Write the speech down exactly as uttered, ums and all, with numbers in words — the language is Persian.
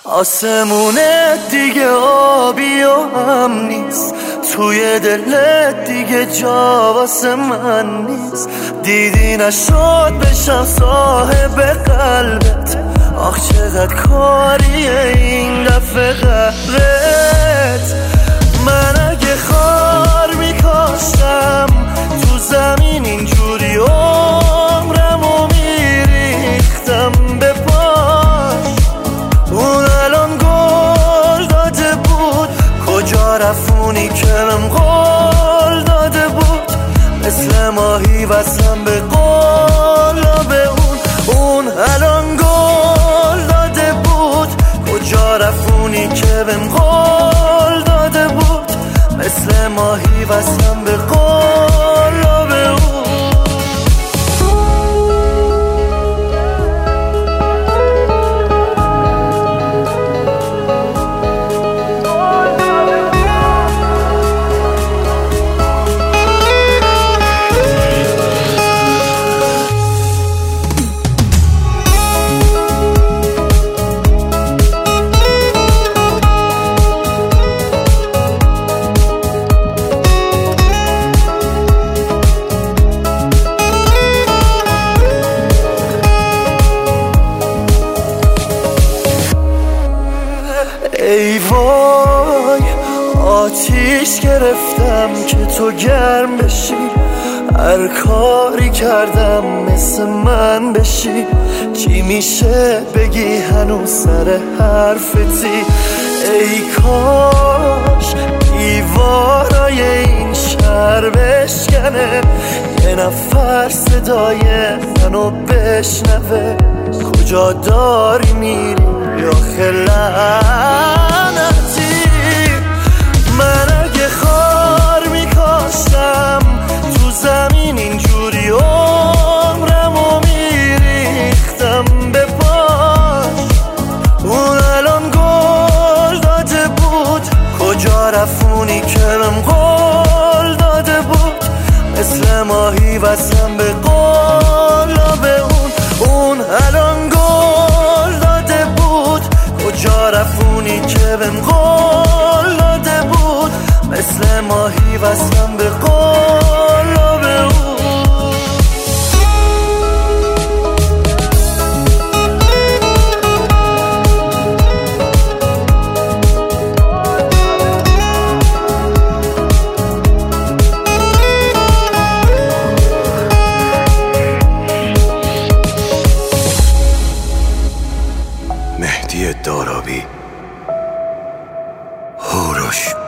آسمونه دیگه آبی و هم نیست، توی دلت دیگه جا واسه من نیست. دیدی نشد بشم صاحب قلبت، آخ چقدر کاریه این دفعه قهرت. من اگه خار میکاشتم تو زمین اینجوری عمرمو میریختم به پاش. اون الان گل داده بود، کجا رفونی که من قول داده بود. مثل ماهی وصلم به قلاب اون. اون الان گل داده بود، کجا رفونی که بهم قول داده بود. مثل ماهی وصلم به قلاب اون. ای وای آتیش گرفتم که تو گرم بشی، هر کاری کردم مثل من بشی. چی میشه بگی هنوز سر حرفتی؟ ای کاش دیوارای این شهر بشکنه، یه نفر صدای منو بشنوه. کجا داری میری یا خلعنتی؟ من اگه خار میکاشتم تو زمین اینجوری عمرمو میریختم به پاش. اون الان گل داده بود، کجا رفونی که من قول داده بود. مثل ماهی وصلم به قلاب اون. اون الان گل داده بود، کجا رفونی که بهم قول داده بود. مثل ماهی وصلم به قلاب اون. مهدی دارابی، هوروش.